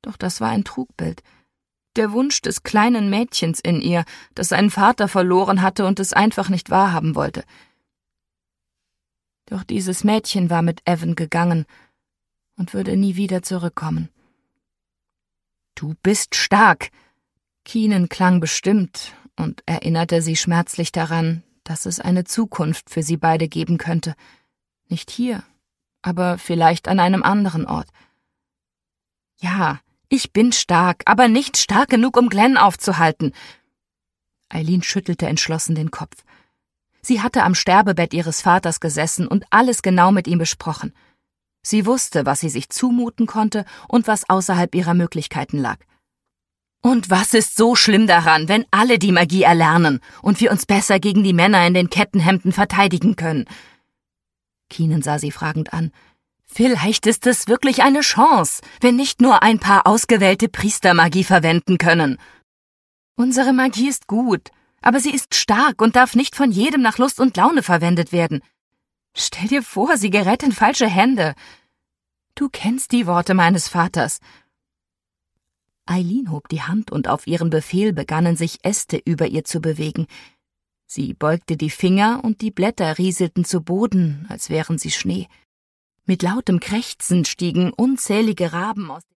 Doch das war ein Trugbild. Der Wunsch des kleinen Mädchens in ihr, das seinen Vater verloren hatte und es einfach nicht wahrhaben wollte. Doch dieses Mädchen war mit Evan gegangen und würde nie wieder zurückkommen. »Du bist stark!« Keenan klang bestimmt und erinnerte sie schmerzlich daran, dass es eine Zukunft für sie beide geben könnte. Nicht hier, aber vielleicht an einem anderen Ort. »Ja, ich bin stark, aber nicht stark genug, um Glenn aufzuhalten.« Eileen schüttelte entschlossen den Kopf. Sie hatte am Sterbebett ihres Vaters gesessen und alles genau mit ihm besprochen. Sie wusste, was sie sich zumuten konnte und was außerhalb ihrer Möglichkeiten lag. »Und was ist so schlimm daran, wenn alle die Magie erlernen und wir uns besser gegen die Männer in den Kettenhemden verteidigen können?« Keenan sah sie fragend an. »Vielleicht ist es wirklich eine Chance, wenn nicht nur ein paar ausgewählte Priester Magie verwenden können. Unsere Magie ist gut, aber sie ist stark und darf nicht von jedem nach Lust und Laune verwendet werden. Stell dir vor, sie gerät in falsche Hände. Du kennst die Worte meines Vaters.« Eileen hob die Hand und auf ihren Befehl begannen sich Äste über ihr zu bewegen. Sie beugte die Finger und die Blätter rieselten zu Boden, als wären sie Schnee. Mit lautem Krächzen stiegen unzählige Raben aus